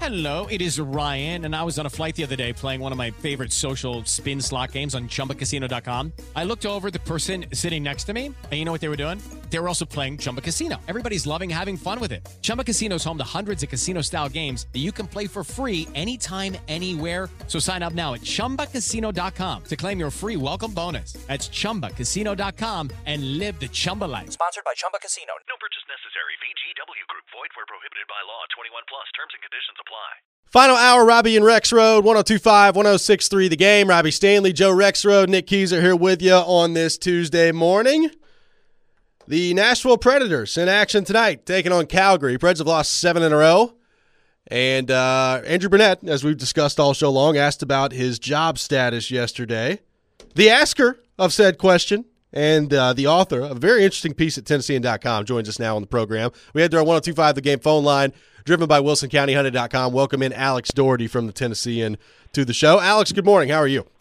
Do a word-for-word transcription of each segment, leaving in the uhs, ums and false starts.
Hello, it is Ryan, and I was on a flight the other day playing one of my favorite social spin slot games on Chumba Casino dot com. I looked over at the person sitting next to me, and you know what they were doing? They were also playing Chumba Casino. Everybody's loving having fun with it. Chumba Casino is home to hundreds of casino-style games that you can play for free anytime, anywhere. So sign up now at Chumba Casino dot com to claim your free welcome bonus. That's Chumba Casino dot com and live the Chumba life. Sponsored by Chumba Casino. No purchase necessary. V G W Group. Void where prohibited by law. twenty-one plus. Terms and conditions apply. Final hour, Robbie and Rexroad, one oh two point five, one oh six point three The Game. Robbie Stanley, Joe Rexroad, Nick Keys are here with you on this Tuesday morning. The Nashville Predators in action tonight, taking on Calgary. Preds have lost seven in a row. And uh, Andrew Brunette, as we've discussed all show long, asked about his job status yesterday. The asker of said question and uh, the author of a very interesting piece at Tennessean dot com joins us now on the program. We head to our one oh two point five The Game phone line, driven by Wilson County Hunted dot com. Welcome in Alex Doherty from the Tennessean to the show. Alex, good morning. How are you?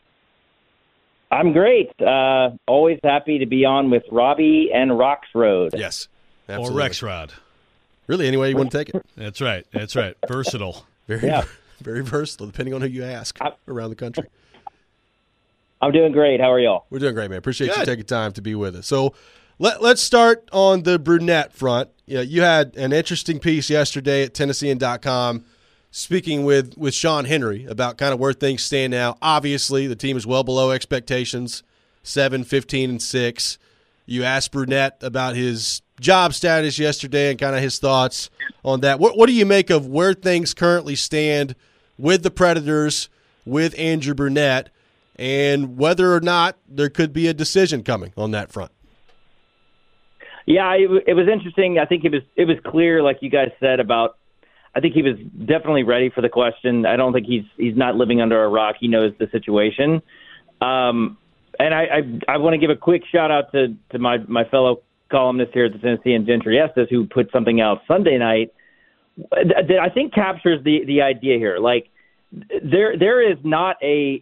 I'm great. Uh, always happy to be on with Robbie and Roxroad. Yes, absolutely. Or Rexrod. Really, any way you want to take it. That's right. That's right. Versatile. Very, Yeah. very versatile, depending on who you ask I, around the country. I'm doing great. How are y'all? We're doing great, man. Appreciate Good. you taking time to be with us. So let, let's start on the Brunette front. Yeah, you had an interesting piece yesterday at Tennessean dot com speaking with, with Sean Henry about kind of where things stand now. Obviously, the team is well below expectations, seven, fifteen, and six. You asked Brunette about his job status yesterday and kind of his thoughts on that. What, what do you make of where things currently stand with the Predators, with Andrew Brunette, and whether or not there could be a decision coming on that front? Yeah, it, it was interesting. I think it was it was clear, like you guys said, about. I think he was definitely ready for the question. I don't think he's he's not living under a rock. He knows the situation. Um, and I I, I want to give a quick shout out to to my my fellow columnist here at the Tennessean, Jen Triestis, who put something out Sunday night that I think captures the the idea here. Like there there is not a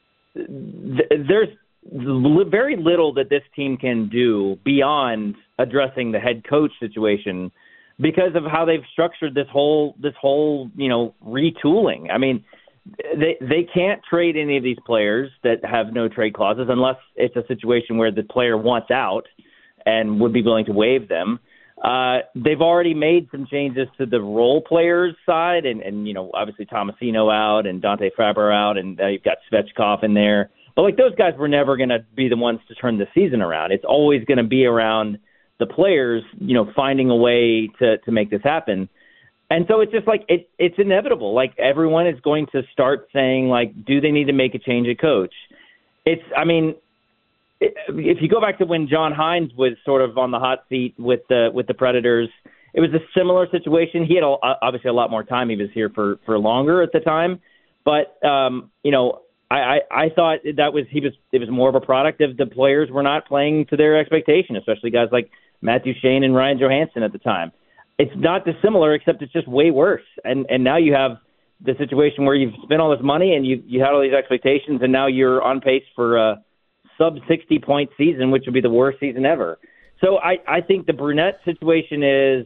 there's very little that this team can do beyond addressing the head coach situation because of how they've structured this whole this whole you know retooling. I mean, they they can't trade any of these players that have no trade clauses unless it's a situation where the player wants out and would be willing to waive them. Uh, they've already made some changes to the role players side, and, and you know obviously Tomasino out and Dante Faber out, and uh, you've got Svechkov in there. But like those guys were never going to be the ones to turn the season around. It's always going to be around the players, you know, finding a way to, to make this happen. And so it's just like it, it's inevitable. Like everyone is going to start saying, like, do they need to make a change at coach? It's, I mean, it, if you go back to when John Hines was sort of on the hot seat with the with the Predators, it was a similar situation. He had a, obviously a lot more time. He was here for, for longer at the time, but um, you know. I, I, I thought that was he was it was more of a product of the players were not playing to their expectation, especially guys like Matt Duchene and Ryan Johansson at the time. It's not dissimilar, except it's just way worse. And and now you have the situation where you've spent all this money and you you had all these expectations, and now you're on pace for a sub sixty point season, which would be the worst season ever. So I, I think the Brunette situation is,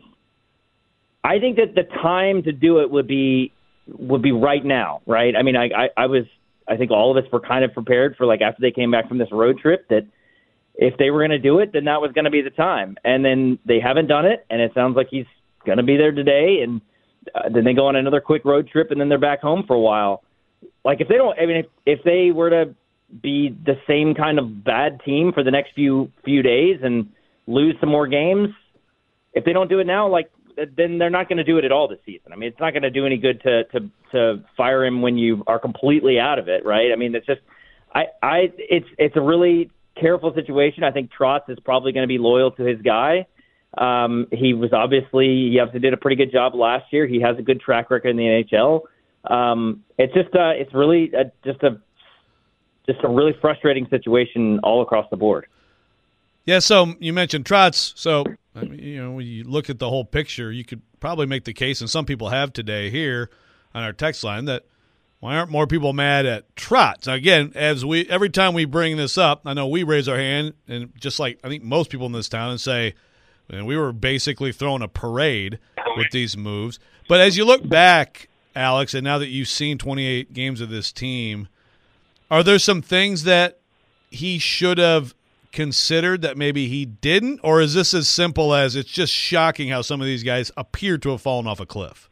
I think that the time to do it would be would be right now, right? I mean, I I, I was. I think all of us were kind of prepared for, like, after they came back from this road trip, that if they were going to do it, then that was going to be the time. And then they haven't done it, and it sounds like he's going to be there today. And uh, then they go on another quick road trip, and then they're back home for a while. Like, if they don't, I mean, if, if they were to be the same kind of bad team for the next few few days and lose some more games, if they don't do it now, like, then they're not going to do it at all this season. I mean, it's not going to do any good to, to, to fire him when you are completely out of it, right? I mean, it's just, I, I, it's, it's a really careful situation. I think Trotz is probably going to be loyal to his guy. Um, he was obviously, he obviously did a pretty good job last year. He has a good track record in the N H L. Um, it's just, uh, it's really a, just a, just a really frustrating situation all across the board. Yeah, so you mentioned Trotz. So, I mean, you know, when you look at the whole picture, you could probably make the case, and some people have today here on our text line, that why aren't more people mad at Trotz? Now, again, as we every time we bring this up, I know we raise our hand, and just like I think most people in this town, and say, and we were basically throwing a parade with these moves. But as you look back Alex, and now that you've seen twenty-eight games of this team, are there some things that he should have considered that maybe he didn't, or is this as simple as it's just shocking how some of these guys appear to have fallen off a cliff?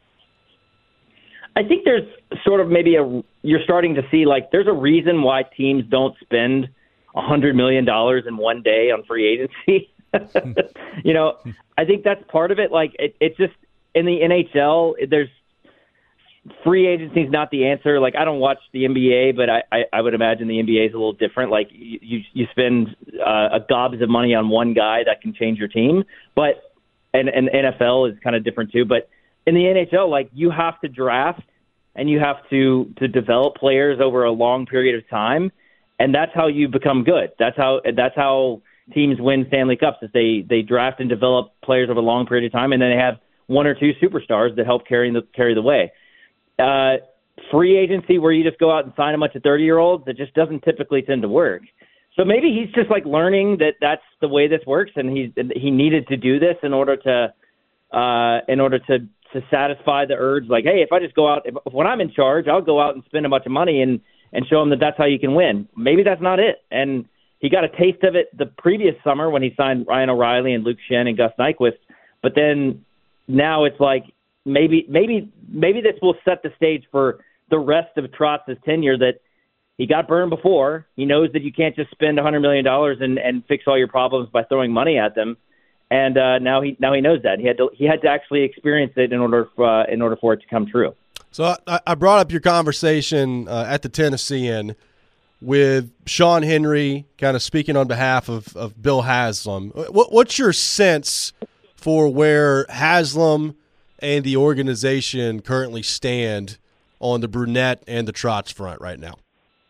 I think there's sort of maybe a you're starting to see like there's a reason why teams don't spend a hundred million dollars in one day on free agency. You know, I think that's part of it. Like it, it's just in the N H L, there's free agency is not the answer. Like I don't watch the N B A, but I, I, I would imagine the N B A is a little different. Like you you spend uh, a gobs of money on one guy that can change your team, but and and N F L is kind of different too. But in the N H L, like you have to draft and you have to to develop players over a long period of time, and that's how you become good. That's how that's how teams win Stanley Cups. Is they they draft and develop players over a long period of time, and then they have one or two superstars that help carry the carry the way. Uh, free agency where you just go out and sign a bunch of thirty-year-olds, it just doesn't typically tend to work. So maybe he's just like learning that that's the way this works, and he's he needed to do this in order to uh, in order to to satisfy the urge. Like, hey, if I just go out, if, when I'm in charge, I'll go out and spend a bunch of money and and show him that that's how you can win. Maybe that's not it, and he got a taste of it the previous summer when he signed Ryan O'Reilly and Luke Schenn and Gus Nyquist, but then now it's like. Maybe, maybe, maybe this will set the stage for the rest of Trotz's tenure. That he got burned before. He knows that you can't just spend a hundred million dollars and, and fix all your problems by throwing money at them. And uh, now he now he knows that he had to he had to actually experience it in order for, uh, in order for it to come true. So I, I brought up your conversation uh, at the Tennessean with Sean Henry, kind of speaking on behalf of, of Bill Haslam. What, what's your sense for where Haslam and the organization currently stand on the Brunette and the Trotz front right now?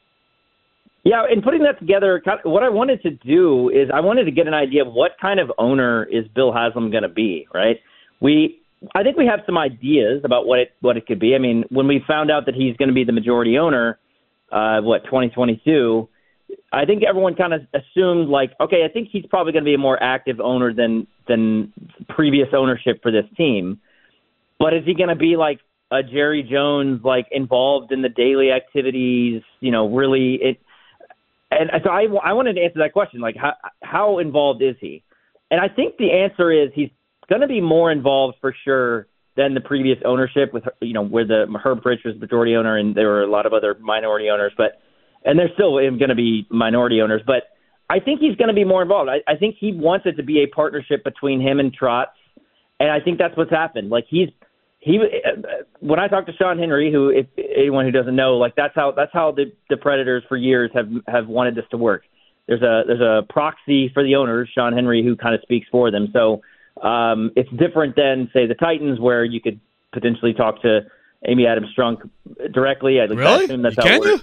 Yeah, in putting that together, what I wanted to do is I wanted to get an idea of what kind of owner is Bill Haslam going to be, right? We, I think we have some ideas about what it what it could be. I mean, when we found out that he's going to be the majority owner, uh, what, twenty twenty-two, I think everyone kind of assumed, like, okay, I think he's probably going to be a more active owner than than previous ownership for this team. But is he going to be like a Jerry Jones, like involved in the daily activities, you know, really it? And so I, I wanted to answer that question, like how, how involved is he? And I think the answer is he's going to be more involved for sure than the previous ownership with, you know, where the Herb Fritch was majority owner and there were a lot of other minority owners, but, and there's still going to be minority owners, but I think he's going to be more involved. I, I think he wants it to be a partnership between him and Trotz. And I think that's what's happened. Like he's, He when I talked to Sean Henry, who if anyone who doesn't know, like that's how that's how the, the Predators for years have have wanted this to work. There's a there's a proxy for the owners, Sean Henry, who kind of speaks for them. So um, it's different than say the Titans, where you could potentially talk to Amy Adams Strunk directly. I really? assume that's you how can it works.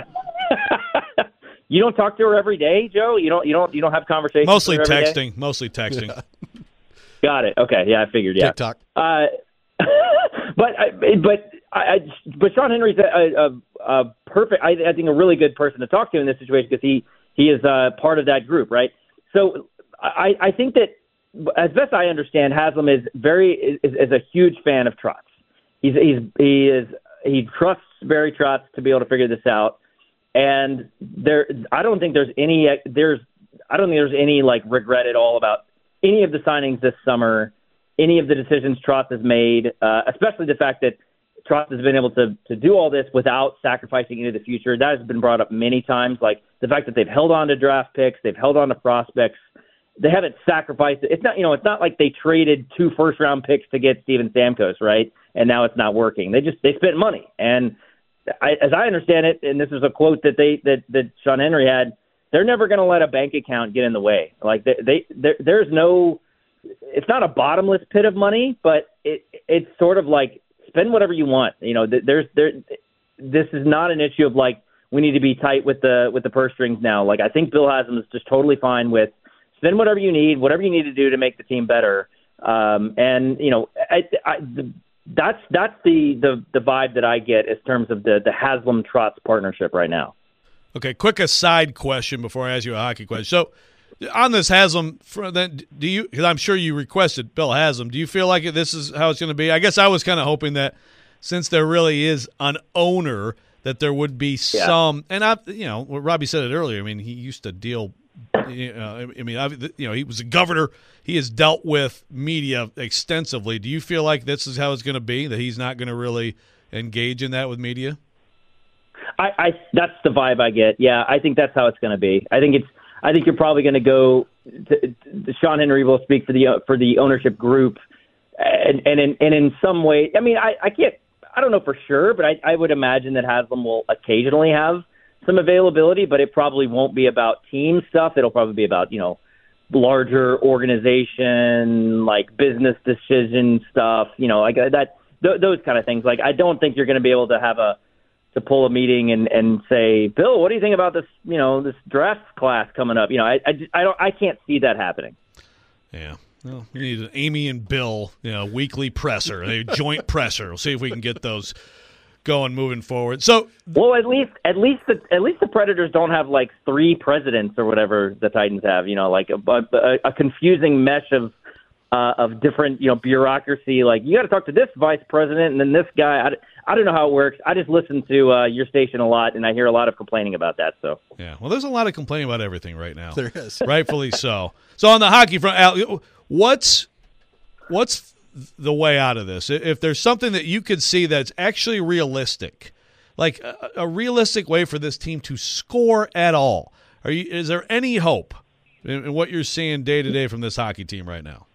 You? You don't talk to her every day, Joe. You don't you don't you don't have conversations. Mostly with her every texting. day? Mostly texting. Yeah. Got it. Okay. Yeah, I figured. Yeah. TikTok. Uh, but I, but I, but Sean Henry's a, a, a perfect, I, I think, a really good person to talk to in this situation because he he is uh, part of that group, right? So I, I think that, as best I understand, Haslam is very is, is a huge fan of Trotz. He's he's he is he trusts Barry Trotz to be able to figure this out, and there I don't think there's any there's I don't think there's any like regret at all about any of the signings this summer. Any of the decisions Trotz has made, uh, especially the fact that Trotz has been able to to do all this without sacrificing into the future. That has been brought up many times, like the fact that they've held on to draft picks, they've held on to prospects. They haven't sacrificed it. It's not, you know, it's not like they traded two first round picks to get Steven Stamkos, right? And now it's not working. They just they spent money. And I, as I understand it, and this is a quote that they that, that Sean Henry had, they're never going to let a bank account get in the way. Like they, they there, there's no. It's not a bottomless pit of money, but it it's sort of like spend whatever you want. You know, there's there. This is not an issue of like we need to be tight with the with the purse strings now. Like I think Bill Haslam is just totally fine with spend whatever you need, whatever you need to do to make the team better. Um, and you know, I, I, the, that's that's the, the the vibe that I get in terms of the the Haslam Trotz partnership right now. Okay, quick aside question before I ask you a hockey question. So. On this Haslam, then do you? Because I'm sure you requested Bill Haslam. Do you feel like this is how it's going to be? I guess I was kind of hoping that since there really is an owner, that there would be Yeah. some. And I, you know, Robbie said it earlier. I mean, he used to deal. You know, I mean, I've, you know, he was a governor. He has dealt with media extensively. Do you feel like this is how it's going to be? That he's not going to really engage in that with media? I, I that's the vibe I get. Yeah, I think that's how it's going to be. I think it's. I think you're probably going to go. Sean Henry will speak for the uh, for the ownership group, and and in and in some way, I mean, I, I can't. I don't know for sure, but I, I would imagine that Haslam will occasionally have some availability, but it probably won't be about team stuff. It'll probably be about, you know, larger organization, like business decision stuff, you know, like that, th- those kind of things. Like, I don't think you're going to be able to have a, to pull a meeting and, and say, Bill, what do you think about this, you know, this draft class coming up? You know, I, I, I don't, I can't see that happening. Yeah. Well, you need an Amy and Bill, you know, weekly presser, a joint presser. We'll see if we can get those going moving forward. So, well, at least at least the at least the Predators don't have like three presidents or whatever the Titans have. You know, like a, a, a confusing mesh of uh, of different, you know, bureaucracy. Like, you got to talk to this vice president and then this guy. I, I don't know how it works. I just listen to uh, your station a lot, and I hear a lot of complaining about that. So yeah, well, there's a lot of complaining about everything right now. There is, rightfully so. So on the hockey front, Al, what's what's the way out of this? If there's something that you could see that's actually realistic, like a, a realistic way for this team to score at all, are you? Is there any hope in, in what you're seeing day to day from this hockey team right now?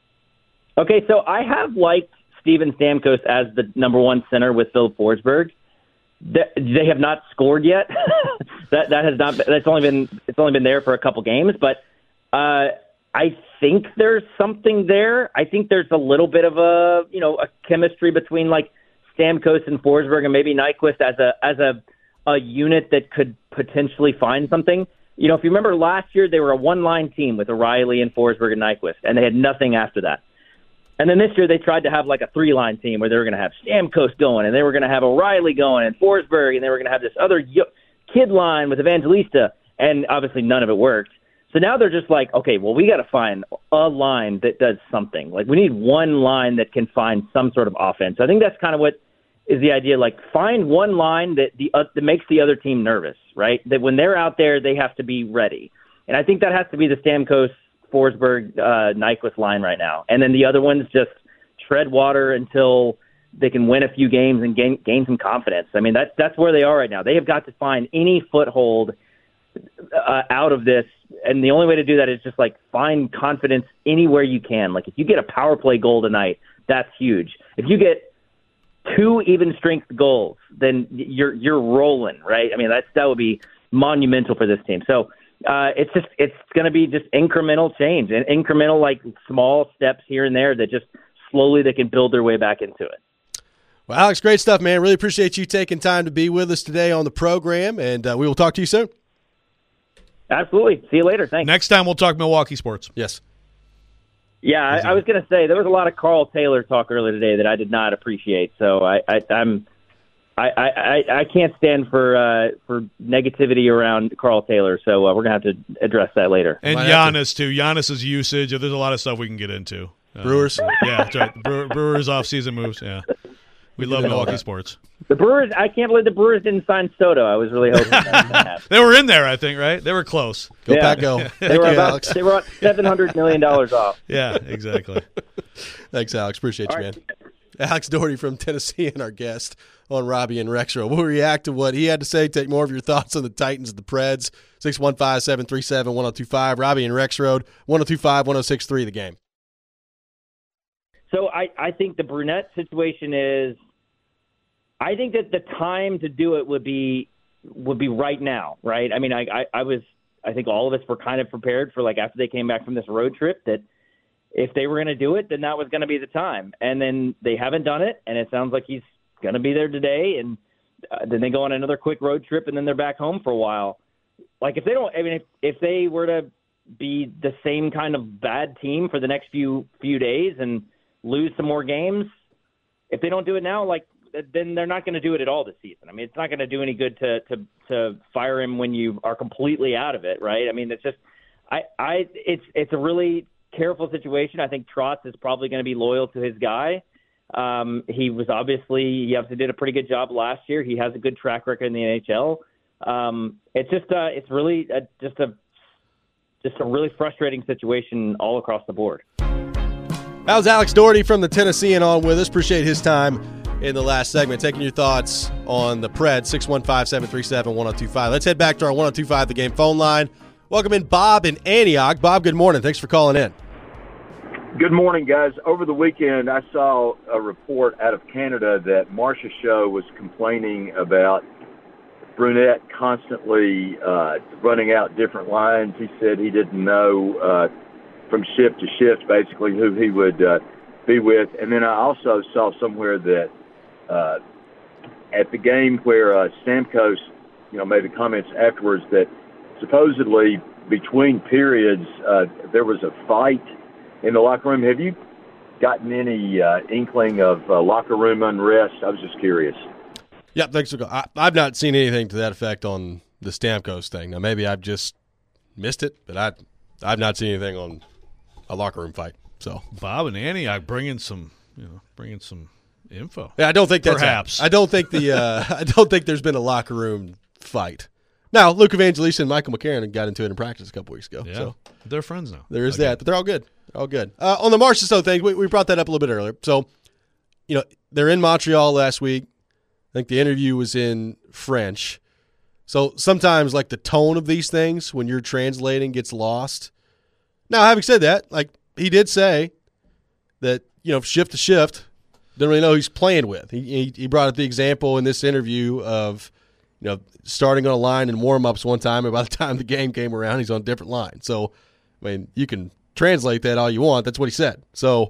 Okay, so I have liked Steven Stamkos as the number one center with Phil Forsberg. They have not scored yet. that that has not. That's only been. It's only been there for a couple games, but. Uh, I think there's something there. I think there's a little bit of a, you know, a chemistry between like Stamkos and Forsberg and maybe Nyquist as a as a a unit that could potentially find something. You know, if you remember last year, they were a one-line team with O'Reilly and Forsberg and Nyquist, and they had nothing after that. And then this year they tried to have like a three-line team where they were going to have Stamkos going, and they were going to have O'Reilly going, and Forsberg, and they were going to have this other kid line with Evangelista, and obviously none of it worked. So now they're just like, okay, well, we got to find a line that does something. Like, we need one line that can find some sort of offense. I think that's kind of what is the idea. Like, find one line that the uh, that makes the other team nervous, right? That when they're out there, they have to be ready. And I think that has to be the Stamkos, Forsberg, uh, Nyquist line right now. And then the other ones just tread water until they can win a few games and gain gain some confidence. I mean, that's that's where they are right now. They have got to find any foothold uh, out of this. And the only way to do that is just like find confidence anywhere you can. Like, if you get a power play goal tonight, that's huge. If you get two even strength goals, then you're you're rolling, right? I mean, that's that would be monumental for this team. So uh, it's just it's going to be just incremental change and incremental, like, small steps here and there that just slowly they can build their way back into it. Well, Alex, great stuff, man. Really appreciate you taking time to be with us today on the program, and uh, we will talk to you soon. Absolutely. See you later. Thanks. Next time we'll talk Milwaukee sports. Yes. Yeah, I, I was going to say there was a lot of Carl Taylor talk earlier today that I did not appreciate. So I, I, I'm, I, I, I can't stand for uh, for negativity around Carl Taylor. So uh, we're going to have to address that later. And Giannis too. Giannis's usage. There's a lot of stuff we can get into. Uh, Brewers. Yeah, that's right. Brewer, Brewers off-season moves. Yeah, we love Milwaukee sports. The Brewers, I can't believe the Brewers didn't sign Soto. I was really hoping that happened. They were in there, I think, right? They were close. Go yeah. Pack, go. They Thank were you, about Alex. they were seven hundred million dollars off. Yeah, exactly. Thanks, Alex. Appreciate All you, right. man. Alex Doherty from Tennessee and our guest on Robbie and Rexroad. We'll react to what he had to say, take more of your thoughts on the Titans and the Preds. six one five, seven three seven, one oh two five. Robbie and Rexroad, one oh two five, one oh six three, the game. So I, I think the Brunette situation is I think that the time to do it would be would be right now, right? I mean, I, I, I was I think all of us were kind of prepared for, like, after they came back from this road trip, that if they were going to do it, then that was going to be the time. And then they haven't done it, and it sounds like he's going to be there today. And uh, then they go on another quick road trip, and then they're back home for a while. Like, if they don't, I mean, if, if they were to be the same kind of bad team for the next few few days and lose some more games, if they don't do it now, like, then they're not going to do it at all this season. I mean, it's not going to do any good to, to, to fire him when you are completely out of it, right? I mean, it's just, I, I, it's, it's a really careful situation. I think Trotz is probably going to be loyal to his guy. Um, he was obviously he obviously did a pretty good job last year. He has a good track record in the N H L. Um, it's just uh, it's really a, just a just a really frustrating situation all across the board. That was Alex Doherty from the Tennessean on with us. Appreciate his time in the last segment. Taking your thoughts on the Preds, six one five, seven three seven, one oh two five. Let's head back to our one oh two five The Game phone line. Welcome in Bob in Antioch. Bob, good morning. Thanks for calling in. Good morning, guys. Over the weekend, I saw a report out of Canada that Marcia Show was complaining about Brunette constantly uh, running out different lines. He said he didn't know uh, from shift to shift basically who he would uh, be with. And then I also saw somewhere that uh, at the game where uh, Stamkos, you know, made the comments afterwards that supposedly between periods uh, there was a fight in the locker room. Have you gotten any uh, inkling of uh, locker room unrest? I was just curious. Yeah, thanks for I, I've not seen anything to that effect on the Stamkos thing. Now, maybe I've just missed it, but I, I've not seen anything on a locker room fight. So Bob and Antioch bringing some, you know, bringing some info. Yeah, I don't think that's perhaps. A, I don't think the uh, I don't think there's been a locker room fight. Now, Luke Evangelista and Michael McCarron got into it in practice a couple weeks ago. Yeah, so they're friends now. There is okay. that, but they're all good. They're all good. Uh, on the Marchessault thing, we, we brought that up a little bit earlier. So, you know, they're in Montreal last week. I think the interview was in French. So sometimes, like, the tone of these things when you're translating gets lost. Now, having said that, like, he did say that, you know, shift to shift, didn't really know who he's playing with. He, he, he brought up the example in this interview of, you know, starting on a line in warm-ups one time, and by the time the game came around, he's on a different line. So, I mean, you can translate that all you want. That's what he said. So,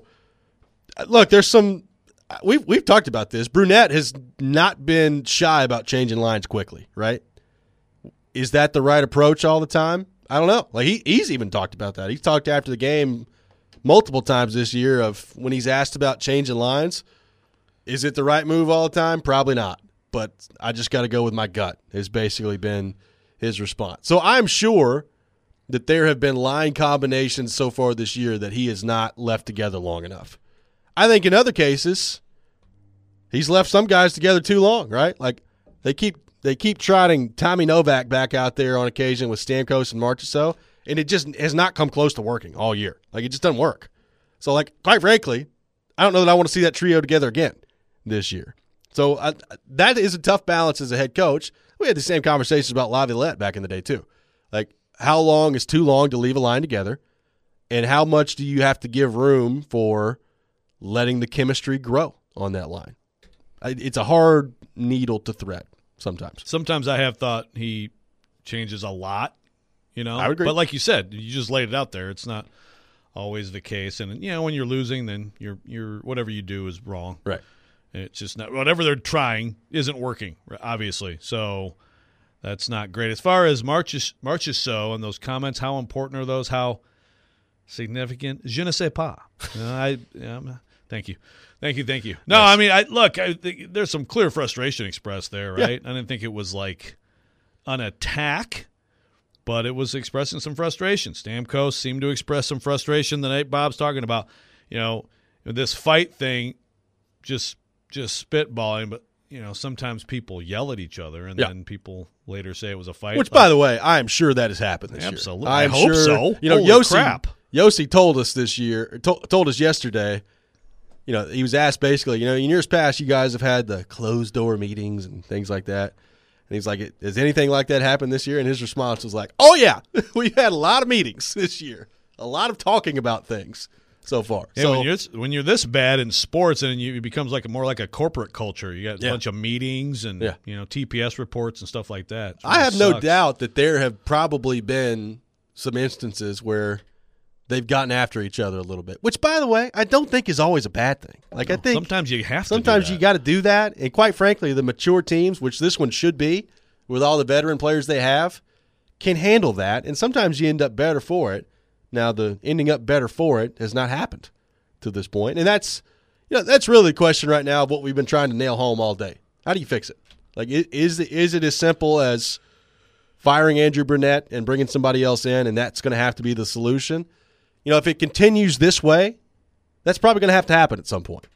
look, there's some – we've we've talked about this. Brunette has not been shy about changing lines quickly, right? Is that the right approach all the time? I don't know. Like he he's even talked about that. He's talked after the game multiple times this year of when he's asked about changing lines. Is it the right move all the time? Probably not. But I just got to go with my gut has basically been his response. So I'm sure that there have been line combinations so far this year that he has not left together long enough. I think in other cases, he's left some guys together too long, right? Like they keep they keep trotting Tommy Novak back out there on occasion with Stamkos and Marchessault, and it just has not come close to working all year. Like it just doesn't work. So, like, quite frankly, I don't know that I want to see that trio together again this year. So uh, that is a tough balance as a head coach. We had the same conversations about Laviolette back in the day too. Like, how long is too long to leave a line together, and how much do you have to give room for letting the chemistry grow on that line? It's a hard needle to thread sometimes. Sometimes I have thought he changes a lot, you know. I would agree. But like you said, you just laid it out there. It's not always the case. And, you know, when you're losing, then you're, you're whatever you do is wrong. Right. It's just not – whatever they're trying isn't working, obviously. So that's not great. As far as Marchessault and those comments, how important are those? How significant? Je ne sais pas. You know, I yeah, Thank you. Thank you, thank you. No, yes. I mean, I look, I, there's some clear frustration expressed there, right? Yeah. I didn't think it was like an attack, but it was expressing some frustration. Stamkos seemed to express some frustration the night Bob's talking about. You know, this fight thing, just just spitballing, but, you know, sometimes people yell at each other, and yeah. then people later say it was a fight. Which, by the way, I am sure that has happened this Absolutely. year. I I'm hope sure, so. You know, Holy Yossi, crap. Yossi told us this year, to, told us yesterday, you know, he was asked basically, you know, in years past, you guys have had the closed-door meetings and things like that. And he's like, has anything like that happened this year? And his response was like, oh, yeah, we've had a lot of meetings this year, a lot of talking about things so far. Yeah, so when you're, when you're this bad in sports, and you, it becomes like a, more like a corporate culture. You got a yeah. bunch of meetings and yeah. you know T P S reports and stuff like that. I have sucks. no doubt that there have probably been some instances where they've gotten after each other a little bit, which, by the way, I don't think is always a bad thing. Like no, I think sometimes you have to. Sometimes do that. you got to do that, and quite frankly, the mature teams, which this one should be, with all the veteran players they have, can handle that, and sometimes you end up better for it. Now, the ending up better for it has not happened to this point, and that's you know that's really the question right now of what we've been trying to nail home all day. How do you fix it? Like, is is it as simple as firing Andrew Brunette and bringing somebody else in, and that's going to have to be the solution? You know, if it continues this way, that's probably going to have to happen at some point.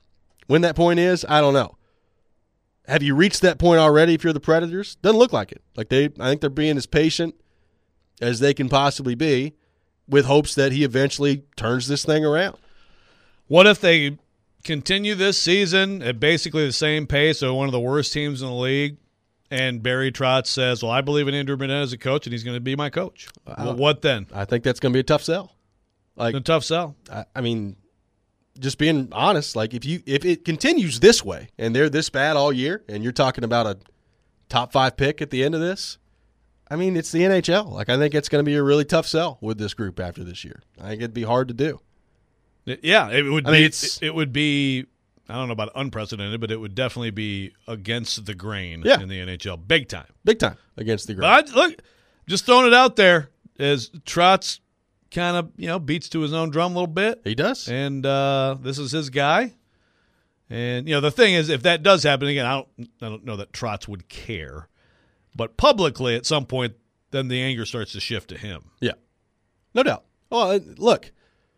When that point is, I don't know. Have you reached that point already if you're the Predators? Doesn't look like it. Like they, I think they're being as patient as they can possibly be with hopes that he eventually turns this thing around. What if they continue this season at basically the same pace of one of the worst teams in the league, and Barry Trotz says, well, I believe in Andrew Brunette as a coach, and he's going to be my coach? Well, what then? I think that's going to be a tough sell. Like a tough sell. I, I mean, just being honest, like if you if it continues this way and they're this bad all year, and you're talking about a top five pick at the end of this, I mean, it's the N H L. Like I think it's going to be a really tough sell with this group after this year. I think it'd be hard to do. Yeah, it would. I be, mean, it's, it would be. I don't know about unprecedented, but it would definitely be against the grain yeah. in the N H L, big time, big time against the grain. But I, look, just throwing it out there as Trotz kind of you know beats to his own drum a little bit. He does, and uh, this is his guy. And you know the thing is, if that does happen again, I don't. I don't know that Trotz would care, but publicly at some point, then the anger starts to shift to him. Yeah, no doubt. Well, look.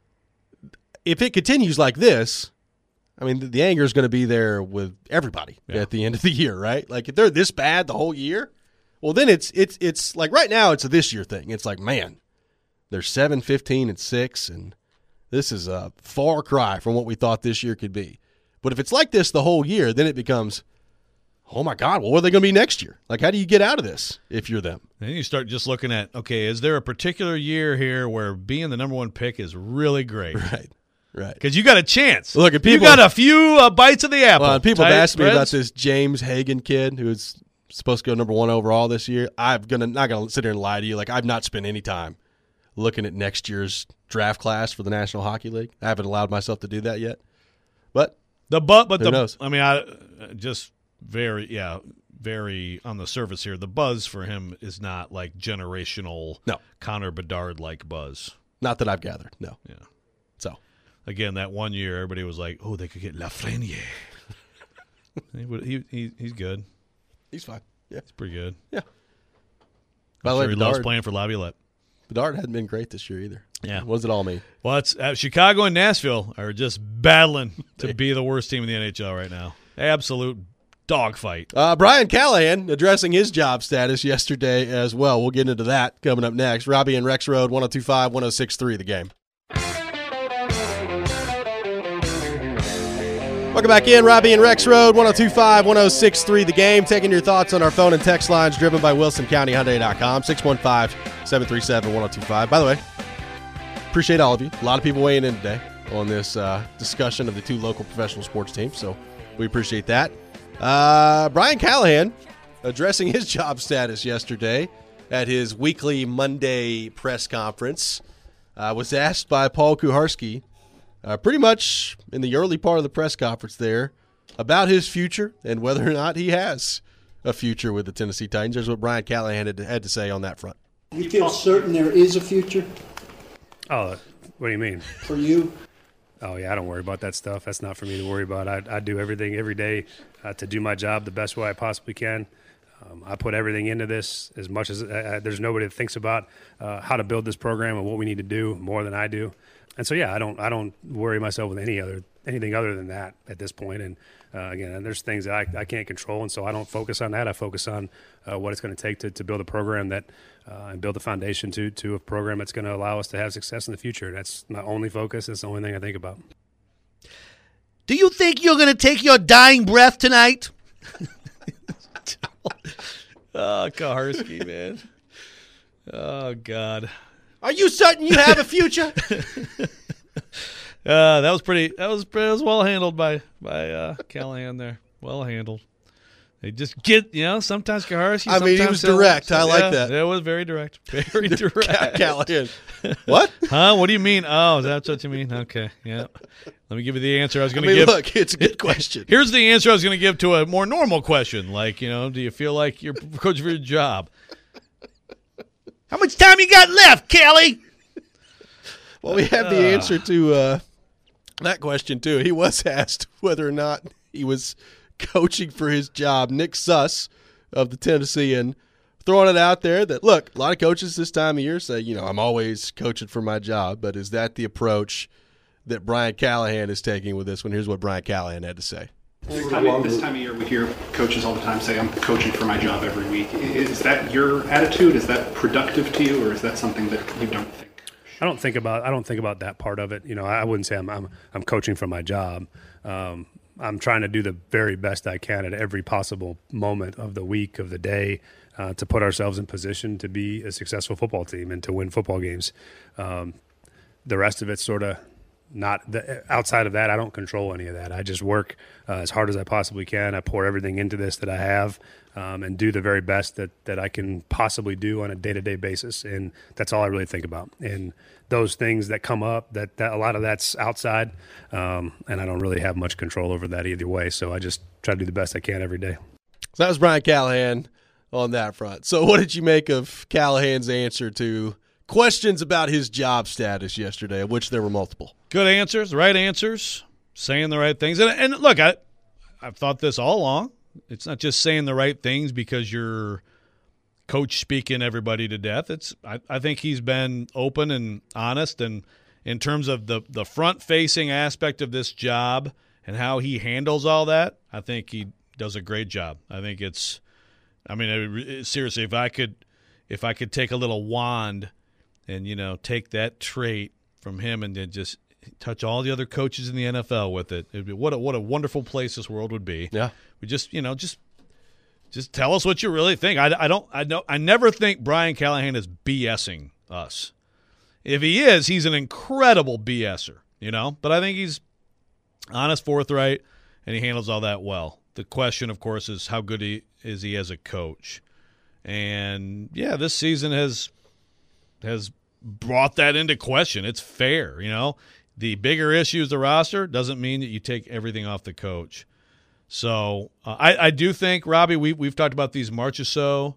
If it continues like this, I mean, the, the anger is going to be there with everybody yeah. at the end of the year, right? Like, if they're this bad the whole year, well, then it's it's it's like right now it's a this year thing. It's like, man, they're seven, fifteen, and six, and this is a far cry from what we thought this year could be. But if it's like this the whole year, then it becomes, oh my God, well, what are they going to be next year? Like, how do you get out of this if you're them? Then you start just looking at, okay, is there a particular year here where being the number one pick is really great? Right. Right, because you got a chance. Look, if people, you got a few uh, bites of the apple. Well, people have asked me Reds? about this James Hagan kid who's supposed to go number one overall this year. I'm gonna not gonna sit here and lie to you. Like I've not spent any time looking at next year's draft class for the National Hockey League. I haven't allowed myself to do that yet. But the but but who the knows? I mean, I just very yeah very on the surface here. The buzz for him is not like generational. No, Connor Bedard like buzz. Not that I've gathered. No. Yeah. So. Again, that one year, everybody was like, "Oh, they could get Lafreniere." he, would, he, he he's good. He's fine. Yeah, he's pretty good. Yeah. By the way, he loves playing for Laviolette. Bedard hadn't been great this year either. Yeah. What does it all mean? Well, it's uh, Chicago and Nashville are just battling to be the worst team in the N H L right now. Absolute dogfight. Uh, Brian Callahan addressing his job status yesterday as well. We'll get into that coming up next. Robbie and Rex Road, one oh two five, one oh six three, The Game. Welcome back in, Robbie and Rex Road, one oh two five, one oh six three, The Game. Taking your thoughts on our phone and text lines driven by Wilson County Hyundai dot com, six one five, seven three seven, one oh two five. By the way, appreciate all of you. A lot of people weighing in today on this uh, discussion of the two local professional sports teams, so we appreciate that. Uh, Brian Callahan addressing his job status yesterday at his weekly Monday press conference uh, was asked by Paul Kuharsky Uh, pretty much in the early part of the press conference there about his future and whether or not he has a future with the Tennessee Titans. Here's what Brian Callahan had to, had to say on that front. You feel certain there is a future? Oh, what do you mean? For you? Oh, yeah, I don't worry about that stuff. That's not for me to worry about. I, I do everything every day uh, to do my job the best way I possibly can. Um, I put everything into this as much as uh, there's nobody that thinks about uh, how to build this program and what we need to do more than I do. And so, yeah, I don't I don't worry myself with any other anything other than that at this point. And, uh, again, there's things that I, I can't control, and so I don't focus on that. I focus on uh, what it's going to take to, to build a program that uh, and build a foundation to, to a program that's going to allow us to have success in the future. That's my only focus. That's the only thing I think about. Do you think you're going to take your dying breath tonight? Oh, Kuharsky, man. Oh, God. Are you certain you have a future? uh, that was pretty. That was that was well handled by by uh, Callahan there. Well handled. They just get you know. Sometimes Kuharsky. I mean, he was direct. I like yeah, that. It was very direct. Very direct. Callahan. What? Huh? What do you mean? Oh, is that what you mean? Okay. Yeah. Let me give you the answer I was going I to mean, give. Look, it's a good question. Here's the answer I was going to give to a more normal question, like you know, do you feel like you're coach for your job? How much time you got left, Kelly? Well, we have the uh, answer to uh, that question, too. He was asked whether or not he was coaching for his job. Nick Suss of the Tennessean throwing it out there that, look, a lot of coaches this time of year say, you know, I'm always coaching for my job, but is that the approach that Brian Callahan is taking with this one. Here's what Brian Callahan had to say. This time, of, this time of year, we hear coaches all the time say, I'm coaching for my job every week. Is that your attitude? Is that productive to you, or is that something that you don't think? I don't think about I don't think about that part of it. You know, I wouldn't say I'm I'm, I'm coaching for my job. Um, I'm trying to do the very best I can at every possible moment of the week, of the day, uh, to put ourselves in position to be a successful football team and to win football games. Um, the rest of it's sort of not the, outside of that. I don't control any of that. I just work uh, as hard as I possibly can. I pour everything into this that I have, um, and do the very best that, that I can possibly do on a day-to-day basis. And that's all I really think about. And those things that come up, that, that a lot of that's outside, um, and I don't really have much control over that either way. So I just try to do the best I can every day. So that was Brian Callahan on that front. So what did you make of Callahan's answer to questions about his job status yesterday, of which there were multiple? Good answers, right answers, saying the right things. And, and look, I, I've thought this all along. It's not just saying the right things because you're coach speaking everybody to death. It's I, I think he's been open and honest, and in terms of the, the front-facing aspect of this job and how he handles all that, I think he does a great job. I think it's – I mean, it, seriously, if I could if I could take a little wand and, you know, take that trait from him and then just touch all the other coaches in the N F L with it, it'd be, what a what a wonderful place this world would be. Yeah. We just, you know, just just tell us what you really think. I, I don't I don't I never think Brian Callahan is BSing us. If he is, he's an incredible BSer, you know? But I think he's honest, forthright, and he handles all that well. The question, of course, is how good he is he as a coach. And yeah, this season has has brought that into question. It's fair, you know. The bigger issue is the roster doesn't mean that you take everything off the coach. So uh, I, I do think, Robbie, we we've talked about these Marchessault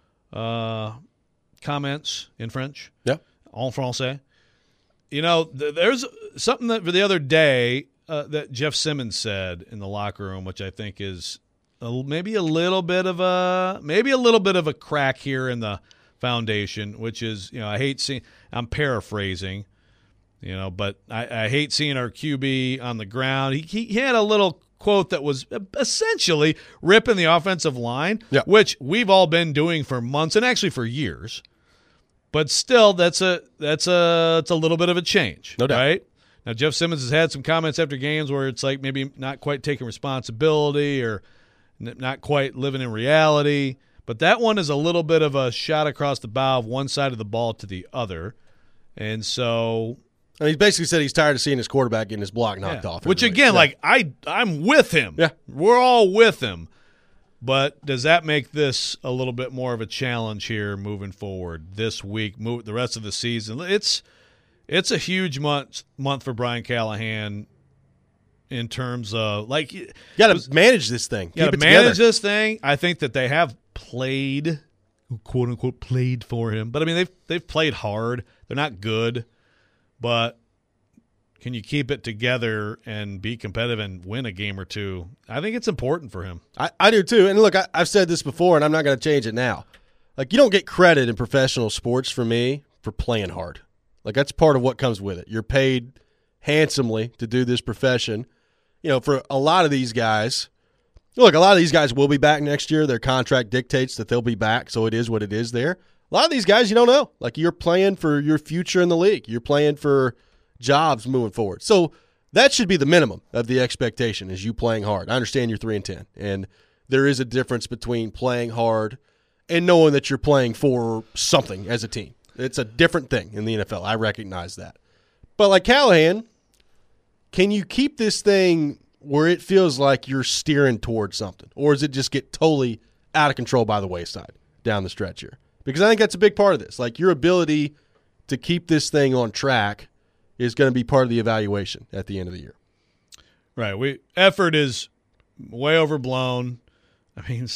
uh, comments in French. Yeah, en français. You know, th- there's something that for the other day uh, that Jeff Simmons said in the locker room, which I think is a, maybe a little bit of a maybe a little bit of a crack here in the foundation, which is, you know, I hate seeing. I'm paraphrasing, you know, but I, I hate seeing our Q B on the ground. He he, he had a little quote that was essentially ripping the offensive line, yeah. which we've all been doing for months and actually for years. But still, that's a that's a it's a little bit of a change, no doubt. Right? Now, Jeff Simmons has had some comments after games where it's like maybe not quite taking responsibility or n- not quite living in reality. But that one is a little bit of a shot across the bow of one side of the ball to the other, and so. I mean, he basically said he's tired of seeing his quarterback getting his block knocked yeah. off. Which, week. again, yeah. like, I, I'm with him. Yeah. We're all with him. But does that make this a little bit more of a challenge here moving forward this week, move the rest of the season? It's it's a huge month month for Brian Callahan in terms of, like – You got to manage this thing. You got to manage together. this thing. I think that they have played, quote-unquote, played for him. But, I mean, they've they've played hard. They're not good. But can you keep it together and be competitive and win a game or two? I think it's important for him. I, I do too. And look, I, I've said this before, and I'm not going to change it now. Like, you don't get credit in professional sports for me for playing hard. Like, that's part of what comes with it. You're paid handsomely to do this profession. You know, for a lot of these guys, look, a lot of these guys will be back next year. Their contract dictates that they'll be back, so it is what it is there. A lot of these guys you don't know. Like, you're playing for your future in the league. You're playing for jobs moving forward. So that should be the minimum of the expectation, is you playing hard. I understand you're three and ten, and there is a difference between playing hard and knowing that you're playing for something as a team. It's a different thing in the N F L. I recognize that. But like Callahan, can you keep this thing where it feels like you're steering towards something? Or does it just get totally out of control by the wayside down the stretch here? Because I think that's a big part of this. Like, your ability to keep this thing on track is going to be part of the evaluation at the end of the year. Right. We effort is way overblown. I mean,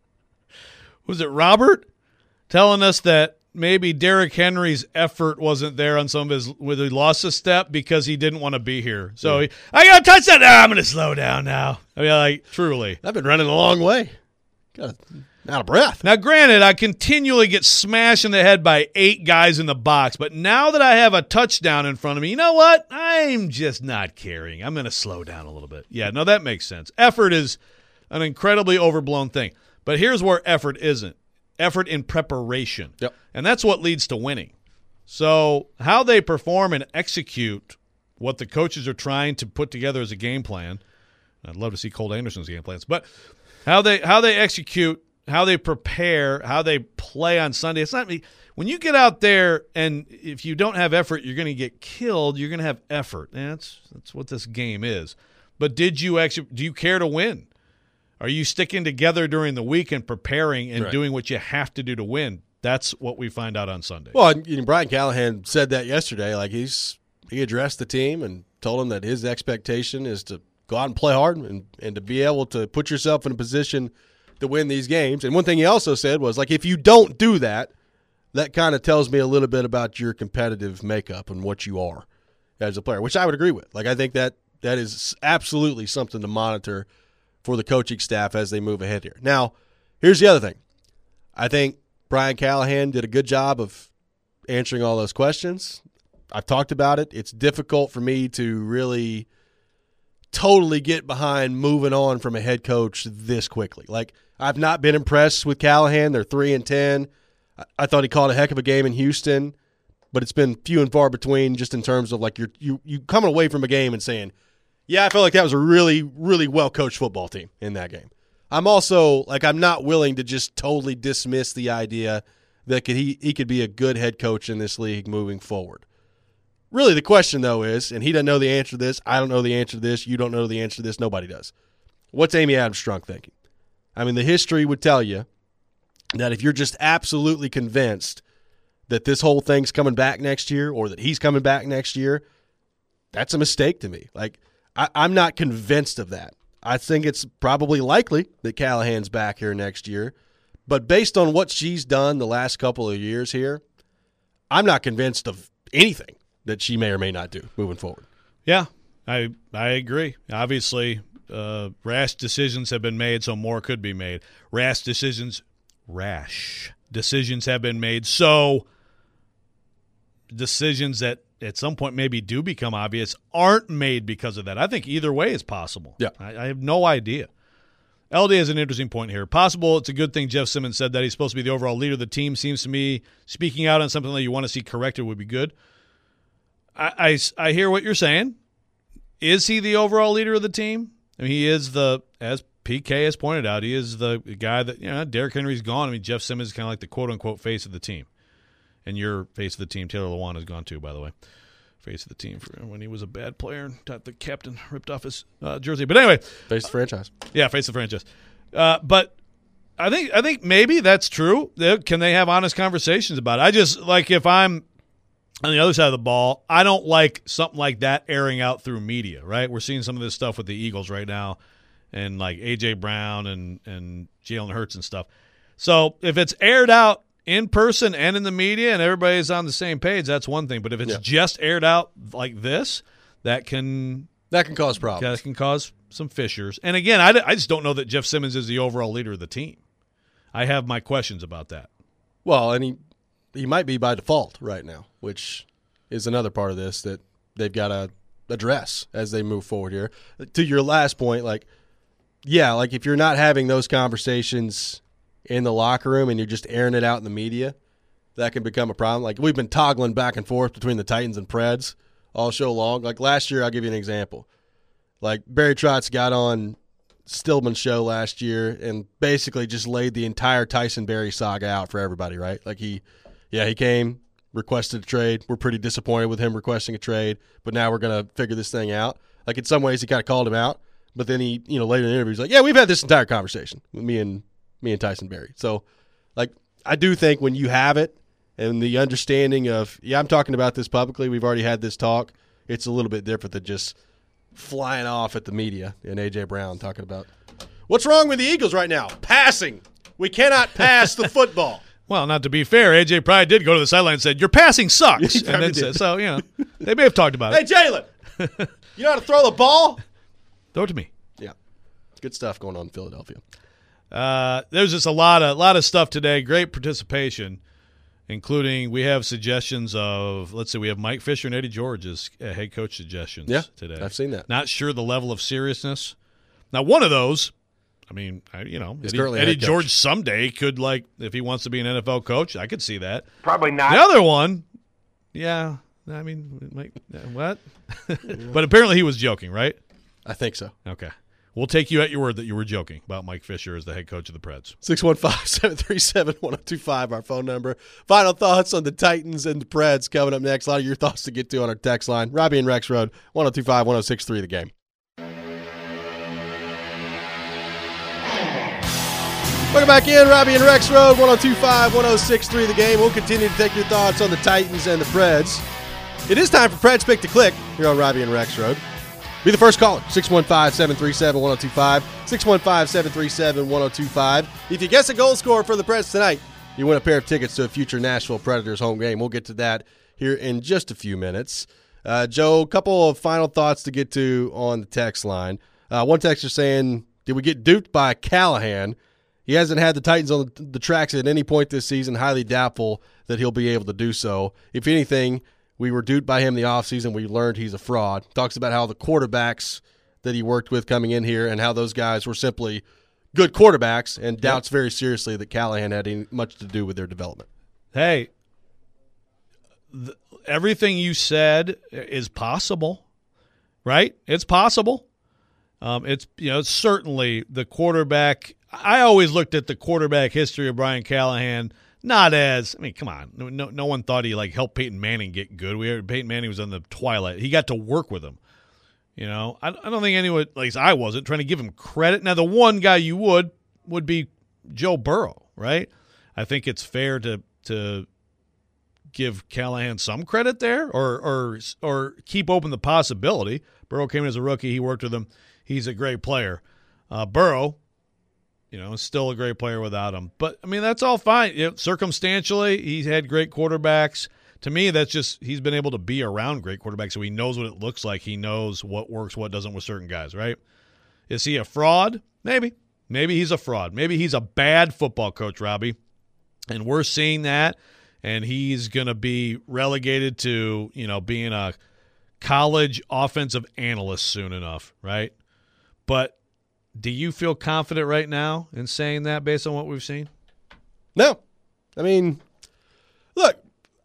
was it Robert telling us that maybe Derrick Henry's effort wasn't there on some of his – whether he lost a step because he didn't want to be here. So, yeah. he, I got to touch that. Ah, I'm going to slow down now. I mean, like, truly. I've been running a long way. Got to Out of breath. Now, granted, I continually get smashed in the head by eight guys in the box, but now that I have a touchdown in front of me, you know what? I'm just not caring. I'm going to slow down a little bit. Yeah, no, that makes sense. Effort is an incredibly overblown thing, but here's where effort isn't. Effort in preparation. Yep. And that's what leads to winning. So how they perform and execute what the coaches are trying to put together as a game plan, I'd love to see Cole Anderson's game plans, but how they how they execute, how they prepare, how they play on Sunday. It's not me. When you get out there and if you don't have effort, you're going to get killed. You're going to have effort. And that's that's what this game is. But did you actually do you care to win? Are you sticking together during the week and preparing and right. doing what you have to do to win? That's what we find out on Sunday. Well, and, you know, Brian Callahan said that yesterday. Like he's he addressed the team and told them that his expectation is to go out and play hard and, and to be able to put yourself in a position to win these games. And one thing he also said was, like, if you don't do that, that kind of tells me a little bit about your competitive makeup and what you are as a player, which I would agree with. Like, I think that that is absolutely something to monitor for the coaching staff as they move ahead here. Now, here's the other thing. I think Brian Callahan did a good job of answering all those questions. I've talked about it. It's difficult for me to really totally get behind moving on from a head coach this quickly. Like, I've not been impressed with Callahan. They're three and ten. I thought he called a heck of a game in Houston, but it's been few and far between just in terms of like you're you you coming away from a game and saying, yeah, I felt like that was a really, really well-coached football team in that game. I'm also, like, I'm not willing to just totally dismiss the idea that could he, he could be a good head coach in this league moving forward. Really, the question, though, is, and he doesn't know the answer to this, I don't know the answer to this, you don't know the answer to this, nobody does. What's Amy Adams-Strunk thinking? I mean, the history would tell you that if you're just absolutely convinced that this whole thing's coming back next year or that he's coming back next year, that's a mistake to me. Like, I, I'm not convinced of that. I think it's probably likely that Callahan's back here next year, but based on what she's done the last couple of years here, I'm not convinced of anything that she may or may not do moving forward. Yeah, I I agree. Obviously, uh, rash decisions have been made, so more could be made. Rash decisions, rash decisions have been made, so decisions that at some point maybe do become obvious aren't made because of that. I think either way is possible. Yeah. I, I have no idea. L D has an interesting point here. Possible it's a good thing Jeff Simmons said that he's supposed to be the overall leader of the team. Seems to me speaking out on something that you want to see corrected would be good. I, I, I hear what you're saying. Is he the overall leader of the team? I mean, he is the, as P K has pointed out, he is the guy that, you know, Derrick Henry's gone. I mean, Jeff Simmons is kind of like the quote-unquote face of the team. And your face of the team, Taylor Lewan, has gone too, by the way. Face of the team for when he was a bad player and the captain ripped off his uh, jersey. But anyway. Face the franchise. Yeah, face the franchise. Uh, but I think I think maybe that's true. Can they have honest conversations about it? I just, like, if I'm on the other side of the ball, I don't like something like that airing out through media, right? We're seeing some of this stuff with the Eagles right now and, like, A J. Brown and, and Jalen Hurts and stuff. So if it's aired out in person and in the media and everybody's on the same page, that's one thing. But if it's yeah. just aired out like this, that can that can cause problems. That can cause some fissures. And again, I, I just don't know that Jeff Simmons is the overall leader of the team. I have my questions about that. Well, and he he might be by default right now, which is another part of this that they've got to address as they move forward here. To your last point, like, yeah, like if you're not having those conversations in the locker room and you're just airing it out in the media, that can become a problem. Like, we've been toggling back and forth between the Titans and Preds all show long. Like, last year, I'll give you an example. Like, Barry Trotz got on Stillman's show last year and basically just laid the entire Tyson Berry saga out for everybody, right? Like, he, yeah, he came, requested a trade. We're pretty disappointed with him requesting a trade, but now we're going to figure this thing out. Like, in some ways, he kind of called him out, but then he, you know, later in the interview, he's like, yeah, we've had this entire conversation with me and me and Tyson Berry. So, like, I do think when you have it and the understanding of, yeah, I'm talking about this publicly, we've already had this talk, it's a little bit different than just flying off at the media and A J. Brown talking about, what's wrong with the Eagles right now? Passing. We cannot pass the football. Well, not to be fair, A J probably did go to the sideline and said, your passing sucks. and then said, so, you know, they may have talked about hey, it. Hey, Jalen, you know how to throw the ball? Throw it to me. Yeah. Good stuff going on in Philadelphia. Uh, there's just a lot of lot of stuff today. Great participation, including we have suggestions of, let's see, we have Mike Fisher and Eddie George as uh, head coach suggestions yeah, today. I've seen that. Not sure the level of seriousness. Now, one of those, I mean, I, you know, He's Eddie, Eddie George someday could, like, if he wants to be an N F L coach, I could see that. Probably not. The other one, yeah, I mean, it might, what? But apparently he was joking, right? I think so. Okay. We'll take you at your word that you were joking about Mike Fisher as the head coach of the Preds. six one five, seven three seven, one oh two five, our phone number. Final thoughts on the Titans and the Preds coming up next. A lot of your thoughts to get to on our text line. Robbie and Rex Road, one oh two five, one oh six three, the game. Welcome back in, Robbie and Rex Road, one oh two five, one oh six three, the game. We'll continue to take your thoughts on the Titans and the Preds. It is time for Preds Pick to Click here on Robbie and Rex Road. Be the first caller, six one five, seven three seven, one oh two five, six one five, seven three seven, one oh two five. If you guess a goal scorer for the Preds tonight, you win a pair of tickets to a future Nashville Predators home game. We'll get to that here in just a few minutes. Uh, Joe, a couple of final thoughts to get to on the text line. Uh, one texter saying, did we get duped by Callahan? He hasn't had the Titans on the, the tracks at any point this season. Highly doubtful that he'll be able to do so. If anything, we were duped by him in the offseason. We learned he's a fraud. Talks about how the quarterbacks that he worked with coming in here and how those guys were simply good quarterbacks, and doubts yep. very seriously that Callahan had any, much to do with their development. Hey, th- everything you said is possible, right? It's possible. Um, it's you know certainly the quarterback. I always looked at the quarterback history of Brian Callahan not as, I mean, come on. No no one thought he, like, helped Peyton Manning get good. We heard Peyton Manning was on the twilight. He got to work with him. You know, I, I don't think anyone, at least I wasn't, trying to give him credit. Now, the one guy you would would be Joe Burrow, right? I think it's fair to to give Callahan some credit there or or or keep open the possibility. Burrow came in as a rookie. He worked with him. He's a great player. Uh, Burrow, you know, still a great player without him. But, I mean, that's all fine. You know, circumstantially, he's had great quarterbacks. To me, that's just he's been able to be around great quarterbacks, so he knows what it looks like. He knows what works, what doesn't with certain guys, right? Is he a fraud? Maybe. Maybe he's a fraud. Maybe he's a bad football coach, Robbie, and we're seeing that, and he's going to be relegated to, you know, being a college offensive analyst soon enough, right? But do you feel confident right now in saying that based on what we've seen? No. I mean, look,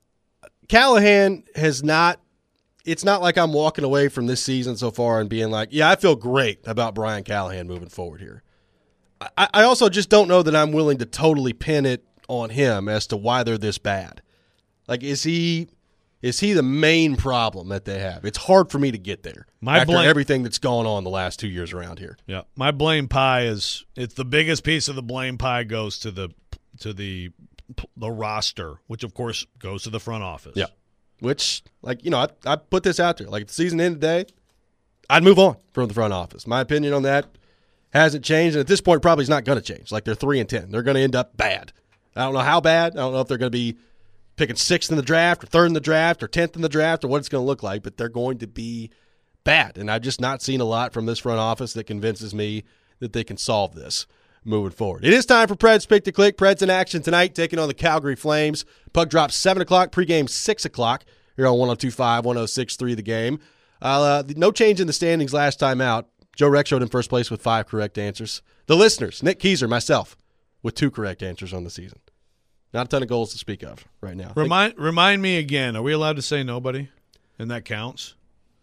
Callahan has not – it's not like I'm walking away from this season so far and being like, yeah, I feel great about Brian Callahan moving forward here. I, I also just don't know that I'm willing to totally pin it on him as to why they're this bad. Like, is he – Is he the main problem that they have? It's hard for me to get there my after blame, everything that's gone on the last two years around here. Yeah, my blame pie is it's the biggest piece of the blame pie goes to the to the the roster, which of course goes to the front office. Yeah, which like you know I I put this out there like if the season ended today, I'd move on from the front office. My opinion on that hasn't changed, and at this point probably is not going to change. Like they're three and ten, they're going to end up bad. I don't know how bad. I don't know if they're going to be picking sixth in the draft or third in the draft or tenth in the draft or what it's going to look like, but they're going to be bad. And I've just not seen a lot from this front office that convinces me that they can solve this moving forward. It is time for Preds Pick to Click. Preds in action tonight, taking on the Calgary Flames. Puck drops seven o'clock, pregame six o'clock here on one oh two five, one oh six three the game. Uh, no change in the standings last time out. Joe Rex showed in first place with five correct answers. The listeners, Nick Keyser, myself, with two correct answers on the season. Not a ton of goals to speak of right now. Remind remind me again, are we allowed to say nobody? And that counts?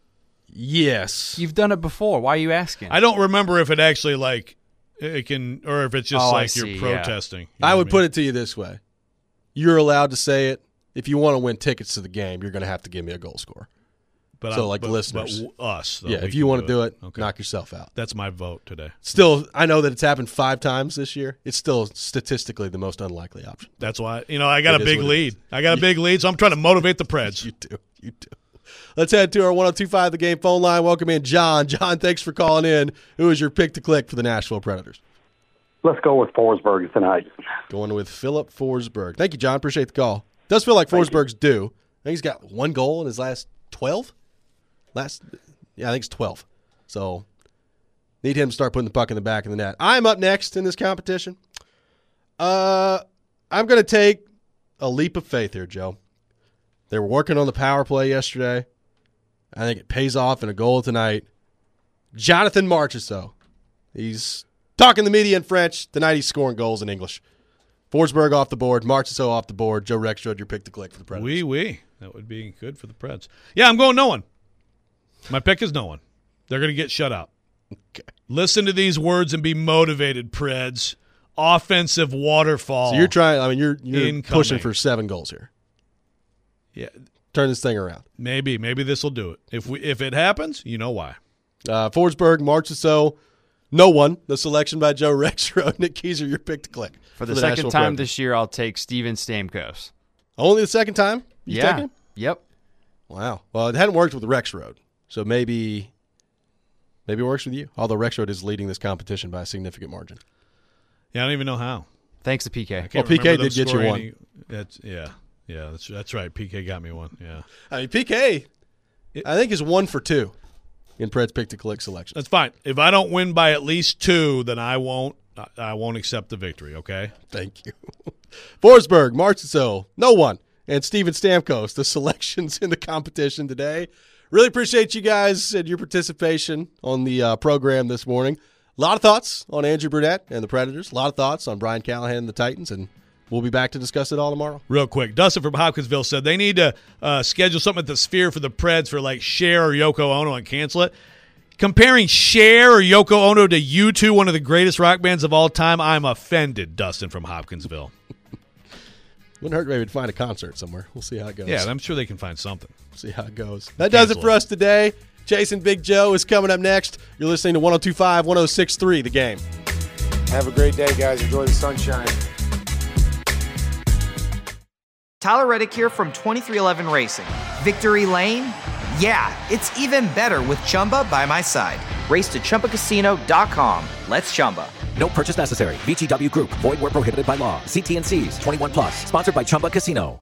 Yes. You've done it before. Why are you asking? I don't remember if it actually, like, it can, or if it's just oh, like you're protesting. Yeah. You know I would I mean? put it to you this way. You're allowed to say it. If you want to win tickets to the game, you're going to have to give me a goal score. But so, I, like but, listeners. But us. Though, yeah, if you want to do it, okay. knock yourself out. That's my vote today. Still, I know that it's happened five times this year. It's still statistically the most unlikely option. That's why, you know, I got it a big lead. I got a you, big lead, so I'm trying to motivate the Preds. You do. You do. Let's head to our one oh two five The Game phone line. Welcome in John. John, thanks for calling in. Who is your pick to click for the Nashville Predators? Let's go with Forsberg tonight. Going with Philip Forsberg. Thank you, John. Appreciate the call. Does feel like Thank Forsberg's you. due. I think he's got one goal in his last twelve. Last, yeah, I think it's twelve. So Need him to start putting the puck in the back of the net. I'm up next in this competition. Uh, I'm going to take a leap of faith here, Joe. They were working on the power play yesterday. I think it pays off in a goal tonight. Jonathan Marchessault. He's talking the media in French. Tonight he's scoring goals in English. Forsberg off the board. Marchessault off the board. Joe Rexrode, your pick to click for the Predators. Oui, oui. That would be good for the Preds. Yeah, I'm going no one. My pick is no one. They're going to get shut out. Okay. Listen to these words and be motivated, Preds. Offensive waterfall. So you're trying, I mean, you're, you're incoming. pushing for seven goals here. Yeah. Turn this thing around. Maybe. Maybe this will do it. If we if it happens, you know why. Uh, Forsberg, Marchessault, no one. The selection by Joe Rexrode. Nick Keyser, your pick to click. For the, for the second National time Predators. this year, I'll take Steven Stamkos. Only the second time you've yeah. taken him? Yep. Wow. Well, it hadn't worked with Rexrode, so maybe maybe it works with you. Although Rexrode is leading this competition by a significant margin. Yeah, I don't even know how. Thanks to P K. I can't Well, P K remember them did get you scoring one. any- That's yeah, yeah. That's that's right. P K got me one. Yeah, I mean, P K, I think, is one for two in Pred's pick to click selection. that's fine. If I don't win by at least two, then I won't. I- I won't accept the victory. Okay. Thank you. Forsberg, Marchessault, no one, and Steven Stamkos, the selections in the competition today. Really appreciate you guys and your participation on the uh, program this morning. A lot of thoughts on Andrew Brunette and the Predators. A lot of thoughts on Brian Callahan and the Titans, and we'll be back to discuss it all tomorrow. Real quick, Dustin from Hopkinsville said they need to uh, schedule something at the Sphere for the Preds for like Cher or Yoko Ono and cancel it. Comparing Cher or Yoko Ono to U two, one of the greatest rock bands of all time, I'm offended, Dustin from Hopkinsville. Wouldn't hurt maybe to find a concert somewhere. We'll see how it goes. Yeah, I'm sure they can find something. See how it goes. That does it for us today. Jason Big Joe is coming up next. You're listening to one oh two point five, one oh six point three, The Game. Have a great day, guys. Enjoy the sunshine. Tyler Reddick here from twenty-three eleven Racing. Victory Lane? Yeah, it's even better with Chumba by my side. Race to Chumba Casino dot com. Let's Chumba. No purchase necessary. V G W Group. Void where prohibited by law. See T and C's. twenty-one plus. Sponsored by Chumba Casino.